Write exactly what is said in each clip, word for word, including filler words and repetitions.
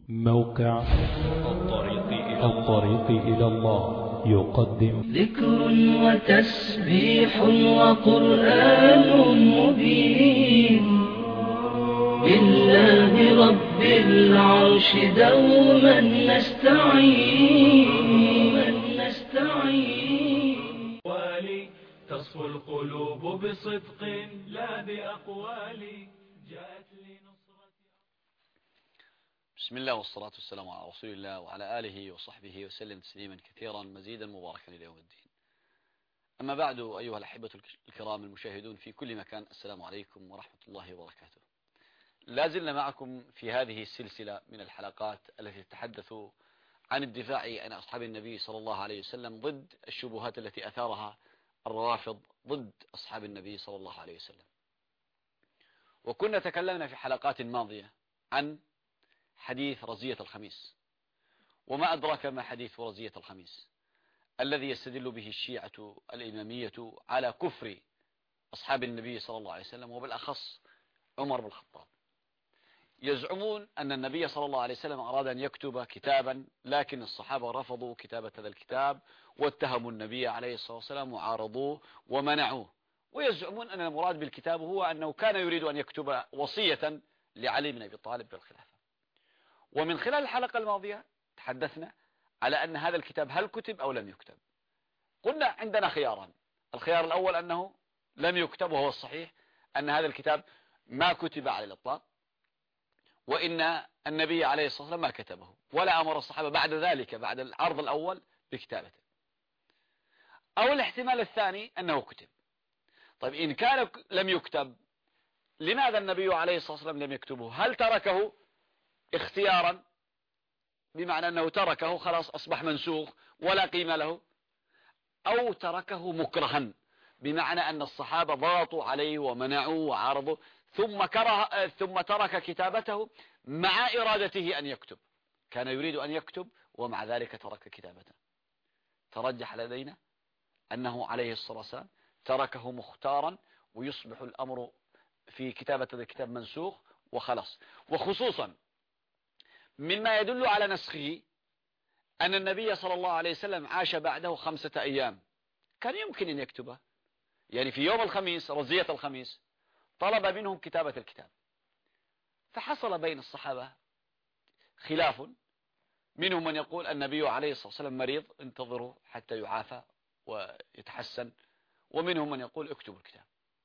موقع الطريق إلى, الطريق إلى الله يقدم ذكر وتسبيح وقرآن مبين بالله رب العرش دوما نستعين نستعين والي تصفو القلوب بصدق لا بأقوال جاءت لنصرة. بسم الله والصلاة والسلام على رسول الله وعلى آله وصحبه وسلم تسليما كثيرا مزيدا مباركا إلى يوم الدين. أما بعد، أيها الأحبة الكرام المشاهدون في كل مكان، السلام عليكم ورحمة الله وبركاته. لا زلنا معكم في هذه السلسلة من الحلقات التي تتحدث عن الدفاع عن أصحاب النبي صلى الله عليه وسلم ضد الشبهات التي أثارها الروافض ضد أصحاب النبي صلى الله عليه وسلم. وكنا تكلمنا في حلقات ماضية عن حديث رزية الخميس، وما أدراك ما حديث رزية الخميس الذي يستدل به الشيعة الإمامية على كفر أصحاب النبي صلى الله عليه وسلم، وبالأخص عمر بن الخطاب. يزعمون أن النبي صلى الله عليه وسلم أراد أن يكتب كتابا، لكن الصحابة رفضوا كتابة هذا الكتاب واتهموا النبي عليه الصلاة والسلام وعارضوه ومنعوه. ويزعمون أن المراد بالكتاب هو أنه كان يريد أن يكتب وصية لعلي بن أبي طالب بالخلافة. ومن خلال الحلقة الماضية تحدثنا على أن هذا الكتاب هل كتب أو لم يكتب. قلنا عندنا خياران: الخيار الأول أنه لم يكتب، وهو الصحيح أن هذا الكتاب ما كتب على الإطلاق، وإن النبي عليه الصلاة والسلام ما كتبه ولا أمر الصحابة بعد ذلك بعد العرض الأول بكتابته. أو الاحتمال الثاني أنه كتب. طيب إن كان لم يكتب، لماذا النبي عليه الصلاة والسلام لم يكتبه؟ هل تركه اختيارا بمعنى أنه تركه خلاص أصبح منسوخ ولا قيمة له، أو تركه مكرها بمعنى أن الصحابة ضغطوا عليه ومنعوه وعارضوا، ثم كره ثم ترك كتابته مع إرادته أن يكتب؟ كان يريد أن يكتب ومع ذلك ترك كتابته. ترجح لدينا أنه عليه الصلاة والسلام تركه مختارا، ويصبح الأمر في كتابة الكتاب منسوخ وخلاص. وخصوصا مما يدل على نسخه أن النبي صلى الله عليه وسلم عاش بعده خمسة أيام، كان يمكن أن يكتبه. يعني في يوم الخميس رزية الخميس طلب منهم كتابة الكتاب، فحصل بين الصحابة خلاف، منهم من يقول النبي عليه الصلاة والسلام مريض انتظروا حتى يعافى ويتحسن، ومنهم من يقول اكتبوا الكتاب.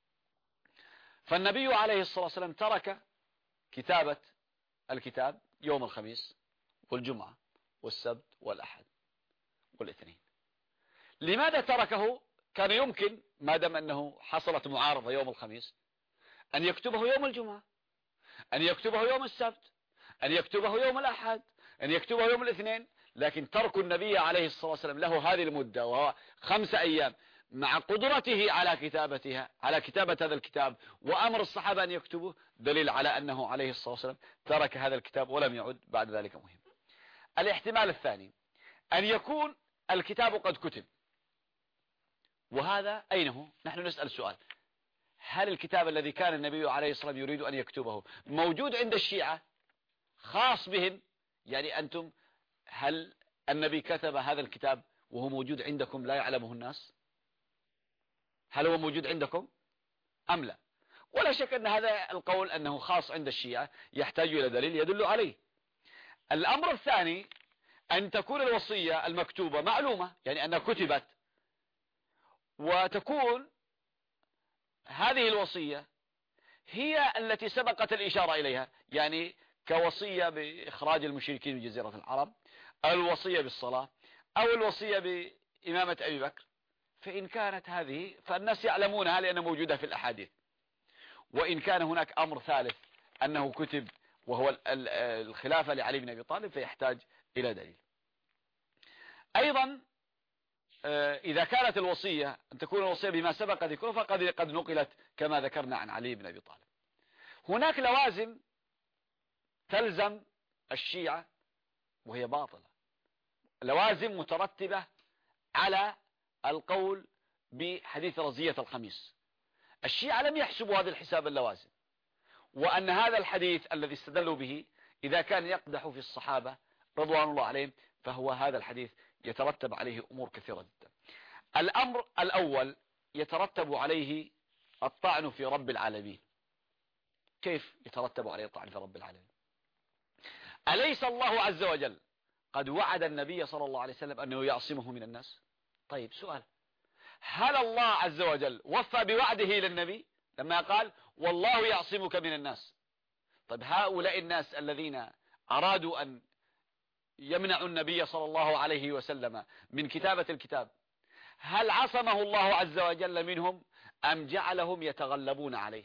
فالنبي عليه الصلاة والسلام ترك كتابة الكتاب يوم الخميس والجمعة والسبت والأحد والاثنين. لماذا تركه؟ كان يمكن ما دام أنه حصلت معارضة يوم الخميس أن يكتبه يوم الجمعة، أن يكتبه يوم السبت، أن يكتبه يوم الأحد، أن يكتبه يوم الاثنين. لكن ترك النبي عليه الصلاة والسلام له هذه المدة وهو خمسة أيام مع قدرته على كتابتها على كتابة هذا الكتاب وأمر الصحابة أن يكتبوه دليل على أنه عليه الصلاة والسلام ترك هذا الكتاب ولم يعد بعد ذلك مهم. الاحتمال الثاني أن يكون الكتاب قد كتب، وهذا أين هو؟ نحن نسأل سؤال: هل الكتاب الذي كان النبي عليه الصلاة والسلام يريد أن يكتبه موجود عند الشيعة خاص بهم؟ يعني أنتم هل النبي كتب هذا الكتاب وهو موجود عندكم لا يعلمه الناس؟ هل هو موجود عندكم أم لا؟ ولا شك أن هذا القول أنه خاص عند الشيعة يحتاج إلى دليل يدل عليه. الأمر الثاني أن تكون الوصية المكتوبة معلومة، يعني أنها كتبت، وتكون هذه الوصية هي التي سبقت الإشارة إليها، يعني كوصية بإخراج المشركين من جزيرة العرب، أو الوصية بالصلاة، أو الوصية بإمامة أبي بكر. فإن كانت هذه فالناس يعلمونها لأنها موجودة في الأحاديث. وإن كان هناك أمر ثالث أنه كتب وهو الخلافة لعلي بن أبي طالب فيحتاج إلى دليل. أيضا إذا كانت الوصية أن تكون الوصية بما سبق ذكره فقد قد نقلت كما ذكرنا عن علي بن أبي طالب. هناك لوازم تلزم الشيعة وهي باطلة، لوازم مترتبة على القول بحديث رزية الخميس. الشيعة لم يحسبوا هذا الحساب اللوازم، وأن هذا الحديث الذي استدلوا به إذا كان يقدح في الصحابة رضوان الله عليهم فهو هذا الحديث يترتب عليه أمور كثيرة جدا. الأمر الأول يترتب عليه الطعن في رب العالمين. كيف يترتب عليه الطعن في رب العالمين؟ أليس الله عز وجل قد وعد النبي صلى الله عليه وسلم أنه يعصمه من الناس؟ طيب سؤال، هل الله عز وجل وفى بوعده للنبي لما قال والله يعصمك من الناس؟ طيب هؤلاء الناس الذين أرادوا أن يمنعوا النبي صلى الله عليه وسلم من كتابة الكتاب، هل عصمه الله عز وجل منهم أم جعلهم يتغلبون عليه؟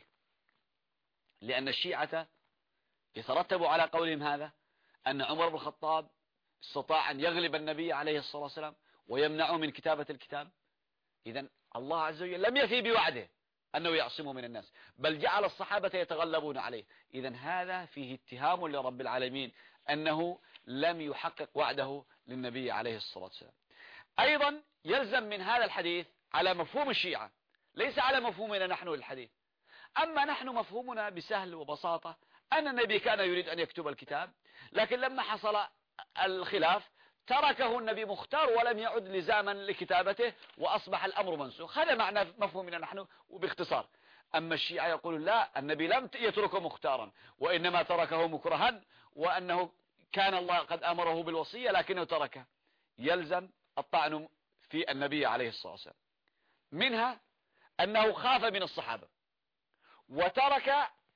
لأن الشيعة يترتب على قولهم هذا أن عمر بن الخطاب استطاع أن يغلب النبي عليه الصلاة والسلام ويمنعه من كتابة الكتاب. إذن الله عز وجل لم يفي بوعده أنه يعصمه من الناس، بل جعل الصحابة يتغلبون عليه. إذن هذا فيه اتهام لرب العالمين أنه لم يحقق وعده للنبي عليه الصلاة والسلام. أيضا يلزم من هذا الحديث على مفهوم الشيعة، ليس على مفهومنا نحن للحديث. أما نحن مفهومنا بسهل وبساطة أن النبي كان يريد أن يكتب الكتاب، لكن لما حصل الخلاف تركه النبي مختار ولم يعد لزاما لكتابته وأصبح الأمر منسوخ. هذا معنى مفهومنا نحن وباختصار. أما الشيعة يقولون لا، النبي لم يتركه مختارا وإنما تركه مكرها، وأنه كان الله قد أمره بالوصية لكنه تركه. يلزم الطعن في النبي عليه الصلاة والسلام. منها أنه خاف من الصحابة وترك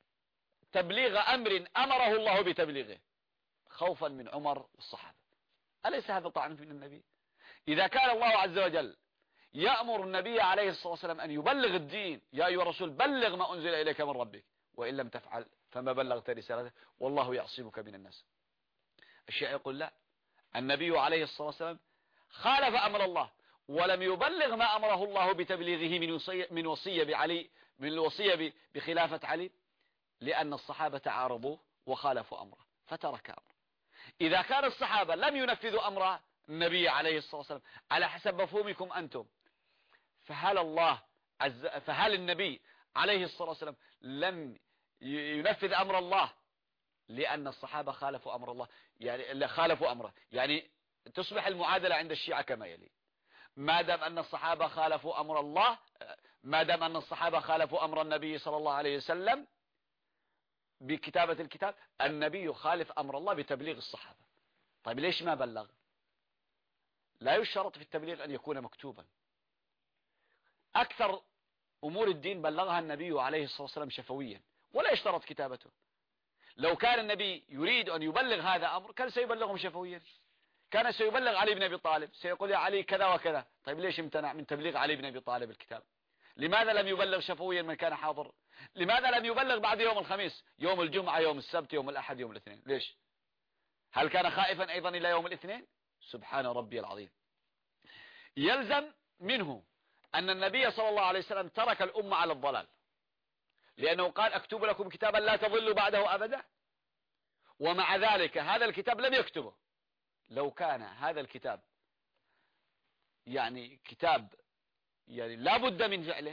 تبليغ أمر أمره الله بتبليغه خوفا من عمر والصحابة. أليس هذا طعن في النبي؟ إذا كان الله عز وجل يأمر النبي عليه الصلاة والسلام أن يبلغ الدين، يا أيها الرسول بلغ ما أنزل إليك من ربك وإن لم تفعل فما بلغت رسالته والله يعصمك من الناس. الشيعي يقول لا، النبي عليه الصلاة والسلام خالف أمر الله ولم يبلغ ما أمره الله بتبليغه من وصية من وصية بعلي من الوصية بخلافة علي، لأن الصحابة تعارضوا وخالفوا أمره فترك أمره. إذا كان الصحابة لم ينفذوا أمر النبي عليه الصلاة والسلام على حسب مفهومكم أنتم، فهل الله عز فهل النبي عليه الصلاة والسلام لم ينفذ أمر الله لأن الصحابة خالفوا أمر الله؟ يعني خالفوا أمره، يعني تصبح المعادلة عند الشيعة كما يلي: ما دام أن الصحابة خالفوا أمر الله، ما دام أن الصحابة خالفوا أمر النبي صلى الله عليه وسلم بكتابة الكتاب، النبي يخالف أمر الله بتبليغ الصحابة. طيب ليش ما بلغ؟ لا يشترط في التبليغ أن يكون مكتوبا. أكثر أمور الدين بلغها النبي عليه الصلاة والسلام شفويا ولا يشترط كتابته. لو كان النبي يريد أن يبلغ هذا أمر كان سيبلغهم شفويا، كان سيبلغ علي بن أبي طالب، سيقول يا علي كذا وكذا. طيب ليش امتنع من تبليغ علي بن أبي طالب الكتاب؟ لماذا لم يبلغ شفويا من كان حاضر؟ لماذا لم يبلغ بعد يوم الخميس، يوم الجمعة، يوم السبت، يوم الأحد، يوم الاثنين؟ ليش؟ هل كان خائفا أيضا إلى يوم الاثنين؟ سبحان ربي العظيم. يلزم منه أن النبي صلى الله عليه وسلم ترك الأمة على الضلال، لأنه قال أكتب لكم كتابا لا تضلوا بعده أبدا، ومع ذلك هذا الكتاب لم يكتبه. لو كان هذا الكتاب يعني كتاب يعني لا بد من فعله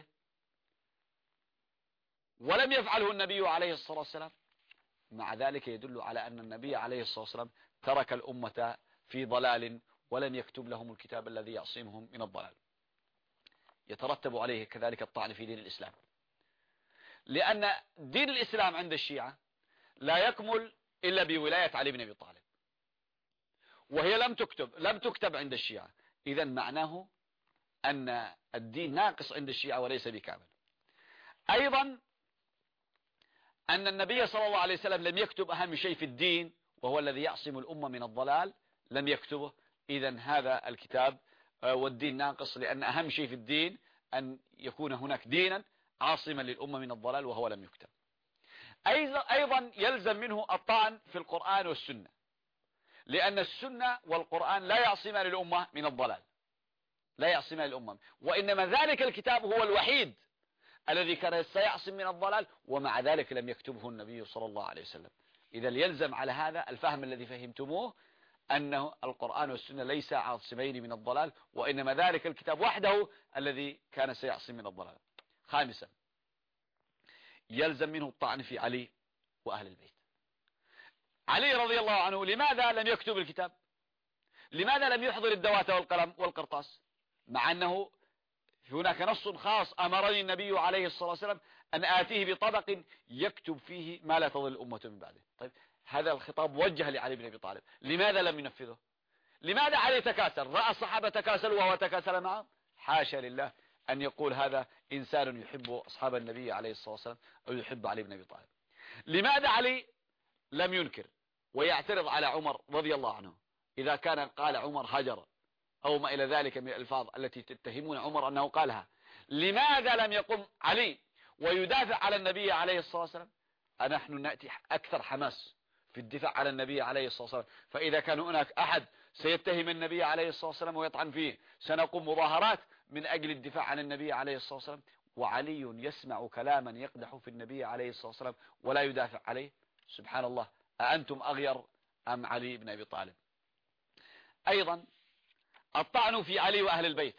ولم يفعله النبي عليه الصلاة والسلام، مع ذلك يدل على أن النبي عليه الصلاة والسلام ترك الأمة في ضلال ولم يكتب لهم الكتاب الذي يعصمهم من الضلال. يترتب عليه كذلك الطعن في دين الإسلام، لأن دين الإسلام عند الشيعة لا يكمل إلا بولاية علي بن أبي طالب، وهي لم تكتب لم تكتب عند الشيعة. إذن معناه أن الدين ناقص عند الشيعة وليس بكامل. أيضا أن النبي صلى الله عليه وسلم لم يكتب أهم شيء في الدين وهو الذي يعصم الأمة من الضلال، لم يكتبه. إذن هذا الكتاب والدين ناقص، لأن أهم شيء في الدين أن يكون هناك دينا عاصما للأمة من الضلال وهو لم يكتب. أيضا يلزم منه الطعن في القرآن والسنة، لأن السنة والقرآن لا يعصمان الأمة من الضلال، لا يعصمان الأمة، وإنما ذلك الكتاب هو الوحيد الذي كان سيعصم من الضلال، ومع ذلك لم يكتبه النبي صلى الله عليه وسلم. إذا يلزم على هذا الفهم الذي فهمتموه أنه القرآن والسنة ليس عاصمين من الضلال، وإنما ذلك الكتاب وحده الذي كان سيعصم من الضلال. خامسا يلزم منه الطعن في علي وأهل البيت. علي رضي الله عنه لماذا لم يكتب الكتاب؟ لماذا لم يحضر الدوات والقلم والقرطاس؟ مع أنه هناك نص خاص أمرني النبي عليه الصلاة والسلام أن آتيه بطبق يكتب فيه ما لا تضل الأمة من بعده. طيب هذا الخطاب وجه لعلي بن أبي طالب، لماذا لم ينفذه؟ لماذا علي تكاسل؟ رأى الصحابة تكاسلوا وهو تكاسل معهم؟ حاشا لله أن يقول هذا إنسان يحب أصحاب النبي عليه الصلاة والسلام أو يحب علي بن أبي طالب. لماذا علي لم ينكر ويعترض على عمر رضي الله عنه إذا كان قال عمر هجر أو ما إلى ذلك من الألفاظ التي تتهمون عمر أنه قالها؟ لماذا لم يقم علي ويدافع على النبي عليه الصلاة والسلام؟ نحن نأتي أكثر حماس في الدفاع على النبي عليه الصلاة والسلام، فإذا كان هناك أحد سيتهم النبي عليه الصلاة والسلام ويطعن فيه سنقوم مظاهرات من أجل الدفاع عن النبي عليه الصلاة والسلام. وعلي يسمع كلاما يقدح في النبي عليه الصلاة والسلام ولا يدافع عليه. سبحان الله، أأنتم أغير أم علي بن أبي طالب؟ أيضا الطعن في علي وأهل البيت،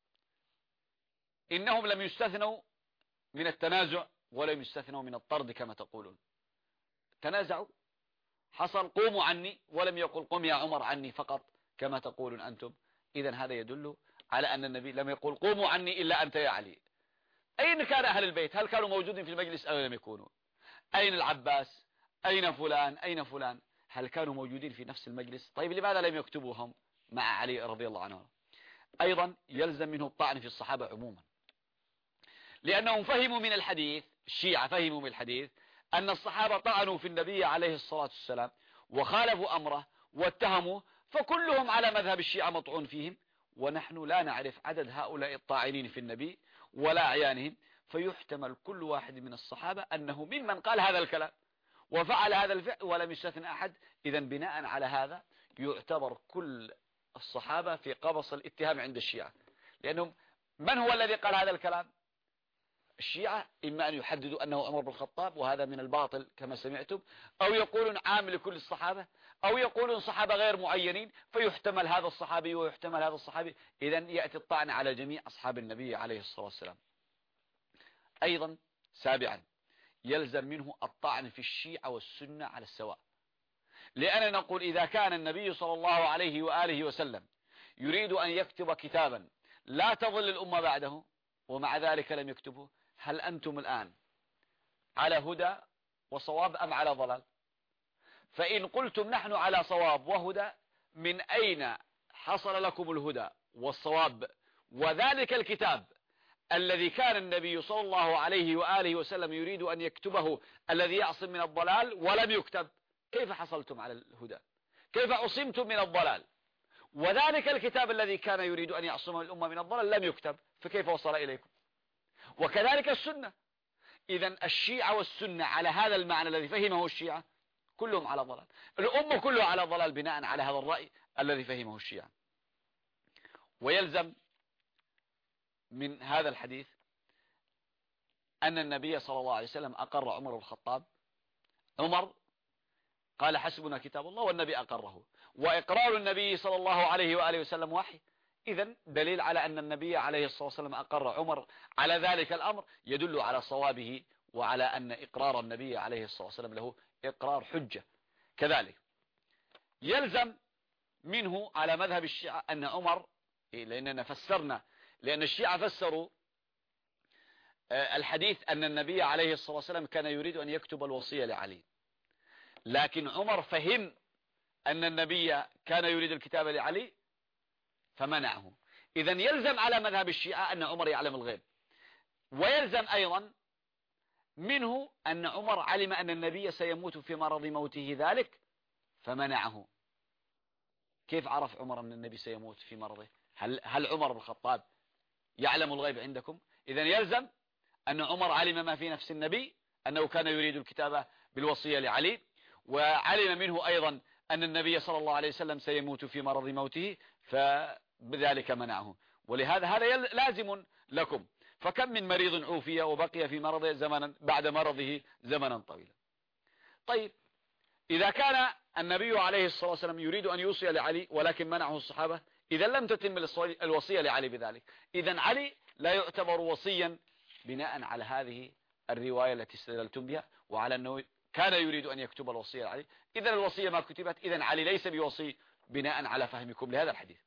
إنهم لم يستثنوا من التنازع ولم يستثنوا من الطرد كما تقولون. تنازعوا، حصل قوموا عني، ولم يقل قم يا عمر عني فقط كما تقولون أنتم. إذن هذا يدل على أن النبي لم يقل قوموا عني إلا أنت يا علي. أين كان أهل البيت؟ هل كانوا موجودين في المجلس أو لم يكونوا؟ أين العباس؟ أين فلان؟ أين فلان؟ هل كانوا موجودين في نفس المجلس؟ طيب لماذا لم يكتبوهم مع علي رضي الله عنه؟ أيضا يلزم منه الطعن في الصحابة عموما، لأنهم فهموا من الحديث، الشيعة فهموا من الحديث أن الصحابة طعنوا في النبي عليه الصلاة والسلام وخالفوا أمره واتهموا، فكلهم على مذهب الشيعة مطعون فيهم، ونحن لا نعرف عدد هؤلاء الطاعنين في النبي ولا أعيانهم، فيحتمل كل واحد من الصحابة أنه ممن قال هذا الكلام وفعل هذا الفعل ولم يستثن أحد. إذا بناء على هذا يعتبر كل الصحابة في قبص الاتهام عند الشيعة، لأنهم من هو الذي قال هذا الكلام؟ الشيعة إما أن يحددوا أنه عمر بن الخطاب وهذا من الباطل كما سمعتم، أو يقولون عام لكل الصحابة، أو يقولون صحابة غير معينين فيحتمل هذا الصحابي ويحتمل هذا الصحابي. إذن يأتي الطعن على جميع أصحاب النبي عليه الصلاة والسلام. أيضا سابعا يلزم منه الطعن في الشيعة والسنة على السواء، لأننا نقول إذا كان النبي صلى الله عليه وآله وسلم يريد أن يكتب كتابا لا تضل الأمة بعده ومع ذلك لم يكتبه، هل أنتم الآن على هدى وصواب أم على ضلال؟ فإن قلتم نحن على صواب وهدى، من أين حصل لكم الهدى والصواب وذلك الكتاب الذي كان النبي صلى الله عليه وآله وسلم يريد أن يكتبه الذي يعصم من الضلال ولم يكتب؟ كيف حصلتم على الهدى؟ كيف عصمتم من الضلال وذلك الكتاب الذي كان يريد أن يعصم الأمة من الضلال لم يكتب؟ فكيف وصل إليكم؟ وكذلك السنة. إذن الشيعة والسنة على هذا المعنى الذي فهمه الشيعة كلهم على ضلال، الأمة كلها على ضلال بناء على هذا الرأي الذي فهمه الشيعة. ويلزم من هذا الحديث أن النبي صلى الله عليه وسلم أقر عمر بن الخطاب. عمر قال حسبنا كتاب الله والنبي أقره، وإقرار النبي صلى الله عليه وآله وسلم وحي. إذن دليل على أن النبي عليه الصلاة والسلام أقر عمر على ذلك الأمر يدل على صوابه وعلى أن إقرار النبي عليه الصلاة والسلام له إقرار حجة. كذلك يلزم منه على مذهب الشيعة أن عمر، لأننا فسرنا، لأن الشيعة فسروا الحديث أن النبي عليه الصلاة والسلام كان يريد أن يكتب الوصية لعلي، لكن عمر فهم أن النبي كان يريد الكتاب لعلي فمنعه. إذن يلزم على مذهب الشيعة أن عمر يعلم الغيب، ويلزم أيضا منه أن عمر علم أن النبي سيموت في مرض موته ذلك فمنعه. كيف عرف عمر أن النبي سيموت في مرضه؟ هل, هل عمر بن الخطاب يعلم الغيب عندكم؟ إذن يلزم أن عمر علم ما في نفس النبي أنه كان يريد الكتابة بالوصية لعلي، وعلم منه أيضا أن النبي صلى الله عليه وسلم سيموت في مرض موته فبذلك منعه. ولهذا هذا لازم لكم. فكم من مريض عوفي وبقي في مرضه زمنا بعد مرضه زمنا طويلا. طيب إذا كان النبي عليه الصلاة والسلام يريد أن يوصي لعلي ولكن منعه الصحابة، إذا لم تتم الوصية لعلي بذلك، إذا علي لا يعتبر وصيا بناء على هذه الرواية التي استدلتم بها وعلى أنه كان يريد أن يكتب الوصية لعلي، إذن الوصية ما كتبت، إذن علي ليس بوصي بناء على فهمكم لهذا الحديث.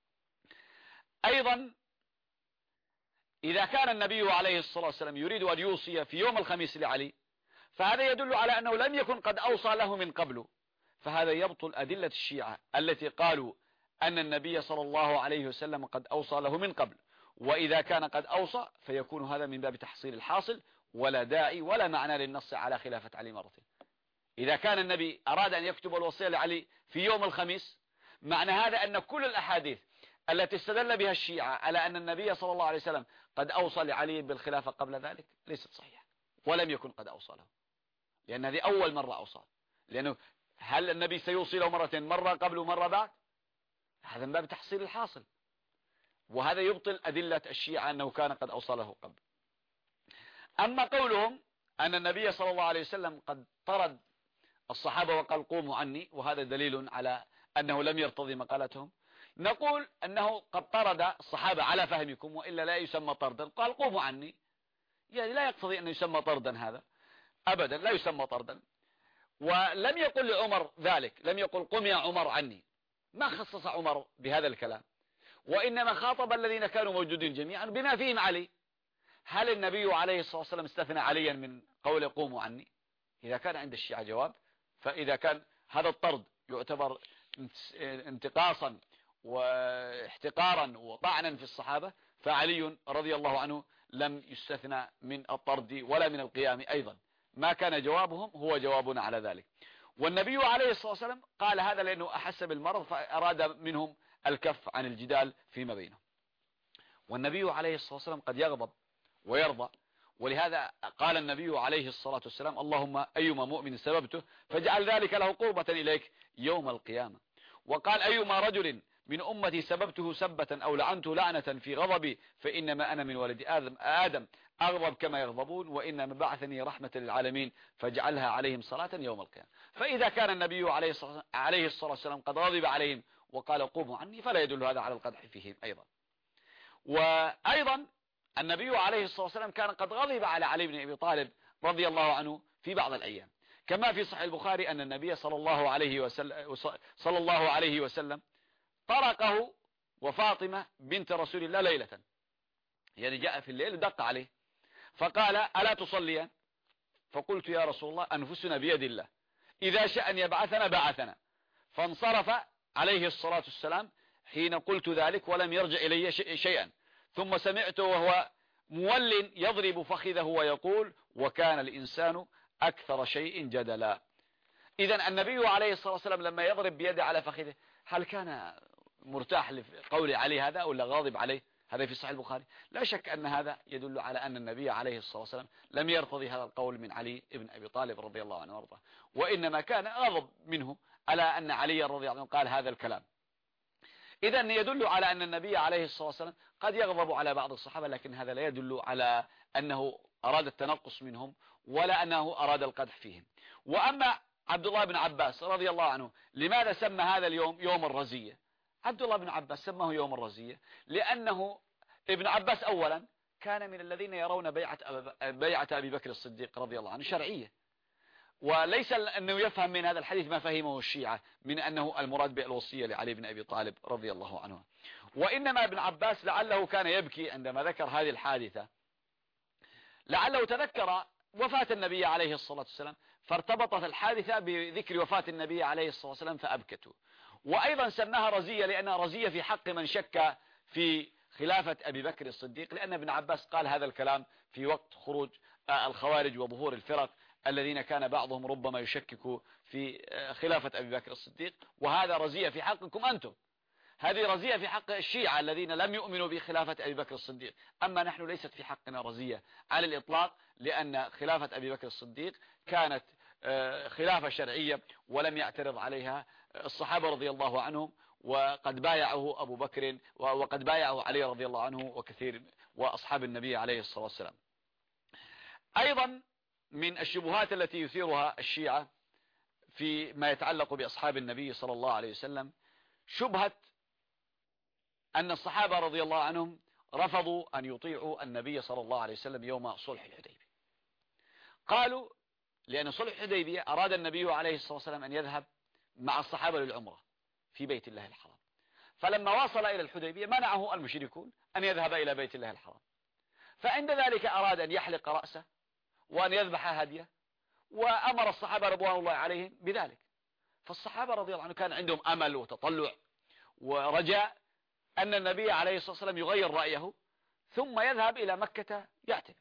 أيضا إذا كان النبي عليه الصلاة والسلام يريد أن يوصي في يوم الخميس لعلي، فهذا يدل على أنه لم يكن قد أوصى له من قبل، فهذا يبطل أدلة الشيعة التي قالوا أن النبي صلى الله عليه وسلم قد أوصى له من قبل، وإذا كان قد أوصى فيكون هذا من باب تحصيل الحاصل، ولا داعي ولا معنى للنص على خلافة علي مرتين. إذا كان النبي أراد أن يكتب الوصية لعلي في يوم الخميس، معنى هذا أن كل الأحاديث التي استدل بها الشيعة على أن النبي صلى الله عليه وسلم قد أوصى لعلي بالخلافة قبل ذلك ليست صحيحة، ولم يكن قد أوصى له، لأن هذه أول مرة أوصى. لأنه هل النبي سيوصي له مرتين، مرة قبل ومرة بعد؟ هذا من باب تحصيل الحاصل، وهذا يبطل أدلة الشيعة أنه كان قد أوصى له قبل. أما قولهم أن النبي صلى الله عليه وسلم قد طرد الصحابة وقال قوموا عني، وهذا دليل على أنه لم يرتضي مقالتهم، نقول أنه قد طرد الصحابة على فهمكم، وإلا لا يسمى طردا. قال قوموا عني، يعني لا يقتضي أن يسمى طردا، هذا أبدا لا يسمى طردا. ولم يقل لعمر ذلك، لم يقل قم يا عمر عني، ما خصص عمر بهذا الكلام، وإنما خاطب الذين كانوا موجودين جميعا بما فيهم علي. هل النبي عليه الصلاة والسلام استثنى عليا من قول قوموا عني؟ إذا كان عند الشيعة جواب، فإذا كان هذا الطرد يعتبر انتقاصا واحتقارا وطعنا في الصحابة، فعلي رضي الله عنه لم يستثنى من الطرد ولا من القيام أيضا، ما كان جوابهم هو جوابنا على ذلك. والنبي عليه الصلاة والسلام قال هذا لأنه أحس بالمرض، فأراد منهم الكف عن الجدال فيما بينهم. والنبي عليه الصلاة والسلام قد يغضب ويرضى، ولهذا قال النبي عليه الصلاة والسلام اللهم أيما مؤمن سببته فاجعل ذلك له قربة إليك يوم القيامة. وقال أيما رجل من أمتي سببته سبة أو لعنته لعنة في غضبي فإنما أنا من ولد آدم آدم أغضب كما يغضبون، وإنما بعثني رحمة للعالمين فاجعلها عليهم صلاة يوم القيامة. فإذا كان النبي عليه الصلاة والسلام قد غضب عليهم وقال قوموا عني، فلا يدل هذا على القدح فيهم أيضا. وأيضا النبي عليه الصلاة والسلام كان قد غضب على علي بن أبي طالب رضي الله عنه في بعض الأيام، كما في صحيح البخاري أن النبي صلى الله عليه وسلم, صلى الله عليه وسلم طرقه وفاطمة بنت رسول الله ليلة، يعني جاء في الليل دق عليه فقال ألا تصليا؟ فقلت يا رسول الله أنفسنا بيد الله، إذا شاء أن يبعثنا بعثنا. فانصرف عليه الصلاة والسلام حين قلت ذلك ولم يرجع إلي شيئا، ثم سمعته وهو مول يضرب فخذه ويقول وكان الإنسان أكثر شيء جدلا. إذن النبي عليه الصلاة والسلام لما يضرب بيده على فخذه هل كان مرتاح لقول عليه هذا ولا غاضب عليه؟ هذا في صحيح البخاري. لا شك أن هذا يدل على أن النبي عليه الصلاة والسلام لم يرتضي هذا القول من علي بن أبي طالب رضي الله عنه وارضاه، وإنما كان غضب منه على أن علي رضي الله عنه قال هذا الكلام. إذن يدل على أن النبي عليه الصلاة والسلام قد يغضب على بعض الصحابة، لكن هذا لا يدل على أنه أراد التنقص منهم ولا أنه أراد القدح فيهم. وأما عبد الله بن عباس رضي الله عنه لماذا سمى هذا اليوم يوم الرزية؟ عبد الله بن عباس سماه يوم الرزية لأنه ابن عباس أولا كان من الذين يرون بيعة, بيعة أبي بكر الصديق رضي الله عنه شرعية، وليس أنه يفهم من هذا الحديث ما فهمه الشيعة من أنه المراد بالوصية لعلي بن أبي طالب رضي الله عنه، وإنما ابن عباس لعله كان يبكي عندما ذكر هذه الحادثة، لعله تذكر وفاة النبي عليه الصلاة والسلام فارتبطت الحادثة بذكر وفاة النبي عليه الصلاة والسلام فأبكته. وأيضا سماها رزية لأنها رزية في حق من شك في خلافة أبي بكر الصديق، لأن ابن عباس قال هذا الكلام في وقت خروج الخوارج وظهور الفرق الذين كان بعضهم ربما يشكك في خلافة أبي بكر الصديق، وهذا رزية في حقكم أنتم، هذه رزية في حق الشيعة الذين لم يؤمنوا بخلافة أبي بكر الصديق، أما نحن ليست في حقنا رزية على الإطلاق، لأن خلافة أبي بكر الصديق كانت خلافة شرعية ولم يعترض عليها الصحابة رضي الله عنهم، وقد بايعه أبو بكر وقد بايعه علي رضي الله عنه وكثير وأصحاب النبي عليه الصلاة والسلام. أيضا من الشبهات التي يثيرها الشيعة في ما يتعلق بأصحاب النبي صلى الله عليه وسلم شبهة أن الصحابة رضي الله عنهم رفضوا أن يطيعوا النبي صلى الله عليه وسلم يوم صلح الحديبية. قالوا لأن صلح الحديبية أراد النبي عليه الصلاة والسلام أن يذهب مع الصحابة للعمرة في بيت الله الحرام، فلما وصل إلى الحديبية منعه المشركون أن يذهب إلى بيت الله الحرام، فعند ذلك أراد أن يحلق رأسه وأن يذبح هديه، وأمر الصحابة رضوان الله عليهم بذلك. فالصحابة رضي الله عنهم كان عندهم أمل وتطلع ورجاء أن النبي عليه الصلاة والسلام يغير رأيه ثم يذهب إلى مكة يعتمر.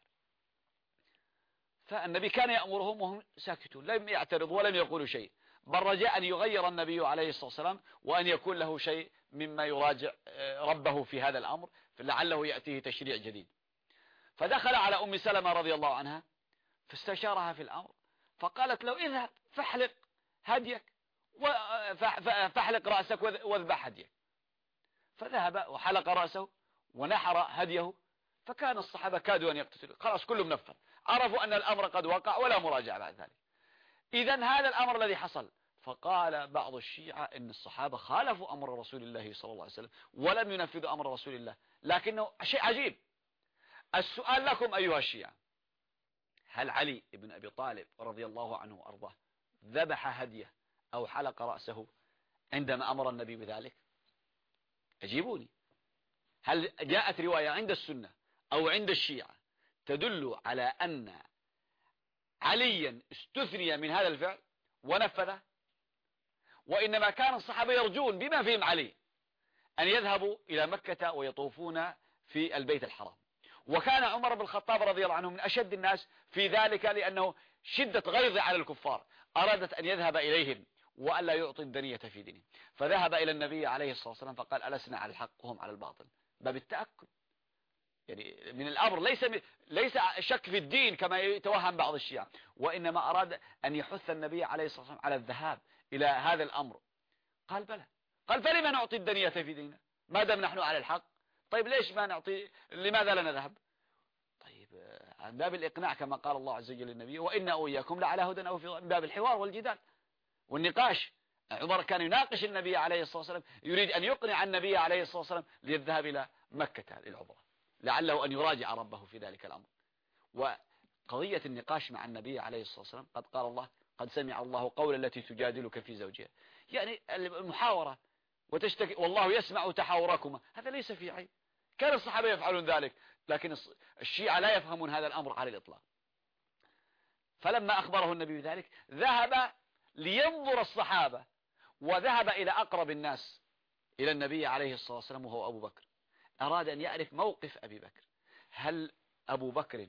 فالنبي كان يأمرهم وهم ساكتون، لم يعترضوا ولم يقولوا شيء، بل رجاء أن يغير النبي عليه الصلاة والسلام وأن يكون له شيء مما يراجع ربه في هذا الأمر، فلعله يأتيه تشريع جديد. فدخل على أم سلمة رضي الله عنها فاستشارها في الأمر، فقالت له اذهب فاحلق هديك فاحلق رأسك واذبح هديك. فذهب وحلق رأسه ونحر هديه، فكان الصحابة كادوا أن يقتتلوا، خلاص كلهم نفذ، عرفوا أن الأمر قد وقع ولا مراجعة بعد ذلك. إذن هذا الأمر الذي حصل. فقال بعض الشيعة إن الصحابة خالفوا أمر رسول الله صلى الله عليه وسلم ولم ينفذوا أمر رسول الله، لكنه شيء عجيب. السؤال لكم أيها الشيعة، هل علي بن أبي طالب رضي الله عنه وأرضاه ذبح هديه أو حلق رأسه عندما أمر النبي بذلك؟ أجيبوني. هل جاءت رواية عند السنة أو عند الشيعة تدل على أن عليا استثني من هذا الفعل ونفذه؟ وإنما كان الصحابة يرجون بما فيهم علي أن يذهبوا إلى مكة ويطوفون في البيت الحرام، وكان عمر بن الخطاب رضي الله عنه من أشد الناس في ذلك، لأنه شدة غيظه على الكفار أرادت أن يذهب إليهم وألا يعطي الدنية في دينه، فذهب إلى النبي عليه الصلاة والسلام فقال ألسنا على الحق وهم على الباطل، باب التأكد يعني من الأمر، ليس ليس شك في الدين كما يتوهم بعض الشيعة، وإنما أراد أن يحث النبي عليه الصلاة والسلام على الذهاب إلى هذا الأمر. قال بلى، قال فلما نعطي الدنية في ديننا ما دام نحن على الحق؟ طيب ليش ما نعطي، لماذا لا نذهب؟ طيب عن باب الإقناع كما قال الله عز وجل للنبي وإنا وإياكم لعلى هدى أو في من باب الحوار والجدال والنقاش. عمر كان يناقش النبي عليه الصلاة والسلام، يريد أن يقنع النبي عليه الصلاة والسلام للذهاب إلى مكة للعمرة، لعله أن يراجع ربه في ذلك الأمر. وقضية النقاش مع النبي عليه الصلاة والسلام قد قال الله قد سمع الله قول التي تجادلك في زوجها، يعني المحاورة وتشتكي والله يسمع تحاوركما، هذا ليس فيه عيب، كان الصحابة يفعلون ذلك، لكن الشيعة لا يفهمون هذا الأمر على الإطلاق. فلما أخبره النبي بذلك ذهب لينظر الصحابة، وذهب إلى أقرب الناس إلى النبي عليه الصلاة والسلام وهو أبو بكر، أراد أن يعرف موقف أبي بكر، هل أبو بكر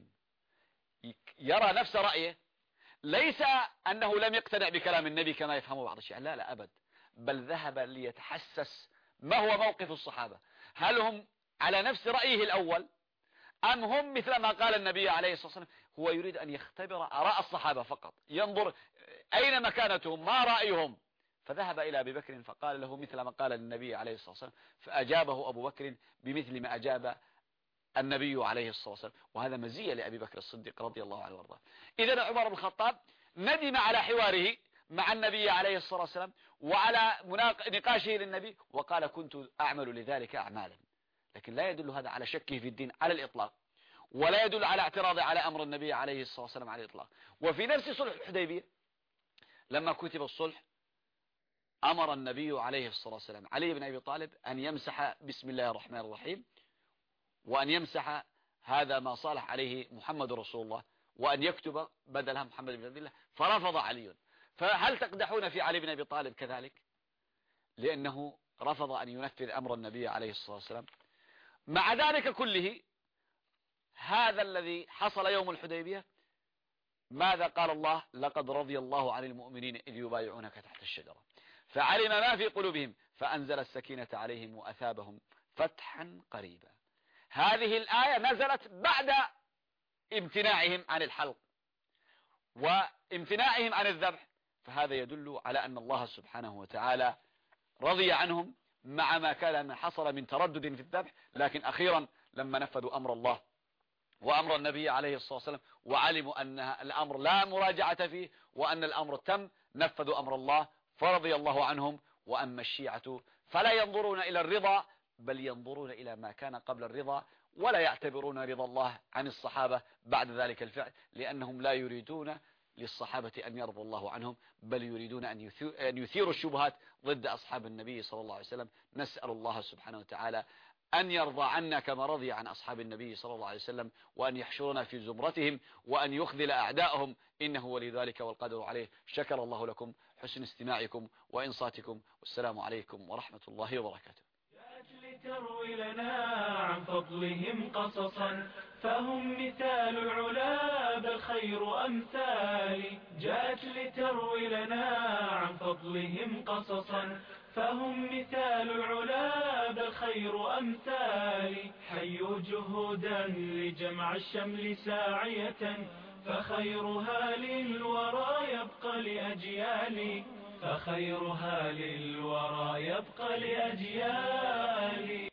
يرى نفس رأيه؟ ليس أنه لم يقتنع بكلام النبي كما يفهمه بعض الشيعة، لا لا أبد، بل ذهب ليتحسس ما هو موقف الصحابة، هل هم على نفس رأيه الأول أم هم مثل ما قال النبي عليه الصلاة والسلام. هو يريد أن يختبر آراء الصحابة فقط، ينظر أين مكانتهم ما رأيهم. فذهب إلى أبي بكر فقال له مثل ما قال النبي عليه الصلاة والسلام، فأجابه أبو بكر بمثل ما أجاب النبي عليه الصلاة والسلام، وهذا مزية لأبي بكر الصديق رضي الله عنه وارضاه. إذن عمر بن الخطاب ندم على حواره مع النبي عليه الصلاة والسلام وعلى نقاشه للنبي، وقال كنت أعمل لذلك أعمالا، لكن لا يدل هذا على شكه في الدين على الإطلاق، ولا يدل على اعتراضه على أمر النبي عليه الصلاة والسلام على الإطلاق. وفي نفس صلح الحديبية لما كتب الصلح أمر النبي عليه الصلاة والسلام علي بن أبي طالب أن يمسح بسم الله الرحمن الرحيم، وأن يمسح هذا ما صالح عليه محمد رسول الله، وأن يكتب بدلها محمد بن عبد الله، فرفض علي. فهل تقدحون في علي بن أبي طالب كذلك؟ لأنه رفض أن ينفذ أمر النبي عليه الصلاة والسلام. مع ذلك كله هذا الذي حصل يوم الحديبية، ماذا قال الله؟ لقد رضي الله عن المؤمنين إذ يبايعونك تحت الشجرة فعلم ما في قلوبهم فأنزل السكينة عليهم وأثابهم فتحا قريبا. هذه الآية نزلت بعد امتناعهم عن الحلق وامتناعهم عن الذبح، فهذا يدل على أن الله سبحانه وتعالى رضي عنهم مع ما كان من حصل من تردد في الذبح، لكن أخيرا لما نفذوا أمر الله وأمر النبي عليه الصلاة والسلام وعلموا أن الأمر لا مراجعة فيه وأن الأمر تم، نفذوا أمر الله فرضي الله عنهم. وأما الشيعة فلا ينظرون إلى الرضا بل ينظرون إلى ما كان قبل الرضا، ولا يعتبرون رضا الله عن الصحابة بعد ذلك الفعل، لأنهم لا يريدون للصحابة أن يرضى الله عنهم، بل يريدون أن يثيروا الشبهات ضد أصحاب النبي صلى الله عليه وسلم. نسأل الله سبحانه وتعالى أن يرضى عنا كما رضي عن أصحاب النبي صلى الله عليه وسلم، وأن يحشرنا في زمرتهم، وأن يخذل أعداءهم، إنه ولي ذلك والقدر عليه. شكر الله لكم حسن استماعكم وإنصاتكم، والسلام عليكم ورحمة الله وبركاته. لتروي لنا عن فضلهم قصصا، فهم مثال العلا بل خير أمثالي. جاءت لتروي لنا عن فضلهم قصصا، فهم مثال العلا بل خير أمثالي. حيوا جهودا لجمع الشمل ساعية، فخيرها للورى يبقى لأجيالي، فخيرها للورى يبقى لأجيالي.